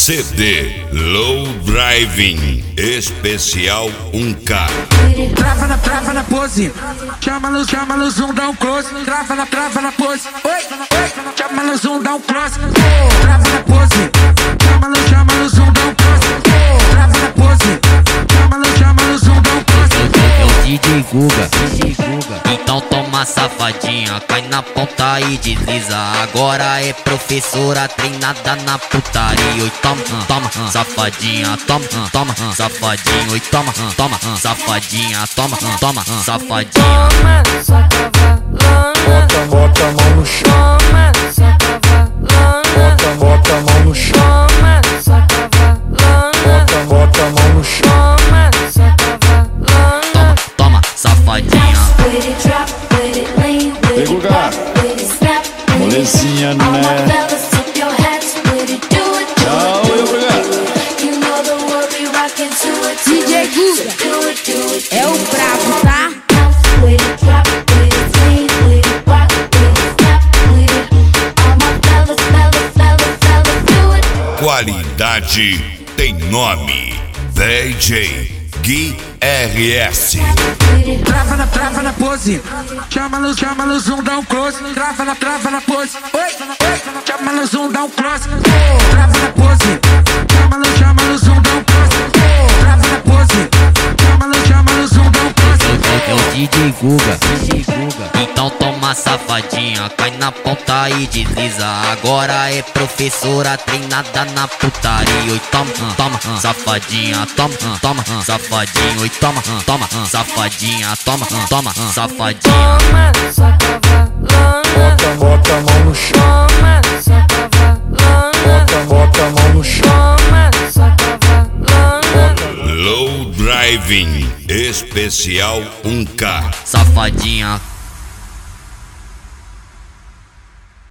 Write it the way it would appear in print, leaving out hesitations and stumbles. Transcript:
CD Low Driving Especial 1K. Trava na pose, chama no zoom, dá um close. Trava na pose, oi, chama no zoom, dá um close. Trava na pose, chama no zoom, dá um close. Trava na pose, chama no zoom, dá um close. É o DJ Guga. Então toma safadinha, cai na ponta e desliza. Agora é professora treinada na putaria. Oi, toma, safadinha, toma, safadinho. Oi, toma, safadinha, toma, safadinha. Toma, só cavalando. Bota a mão no chão. Toma, só cavalando. Bota a mão no chão. Toma, só cavalando. Bota a mão no chão. Toma, só cavalando. Toma, safadinha. Ei, Guga, molezinha, né? Tchau, eu, Guga. DJ Guga é o brabo, tá? Qualidade tem nome. DJ Gui RS. Trava na pose, chama no zoom, dá um close. Trava na pose, oi, chama no zoom, dá um close. Trava na pose, chama no zoom, dá um close. Trava na pose, chama no zoom, dá um close. É o DJ Guga. Então toma safadinha, cai na ponta e desliza. Agora é professora treinada na putaria. Oi, toma, safadinha, toma, safadinho. Oi, toma, safadinha, toma, safadinha. Toma, só cavalando. Bota a mão no chão. Toma, só cavalando. Bota a mão no chão. Toma, só cavalando. Low Driving Especial 1K. Safadinha.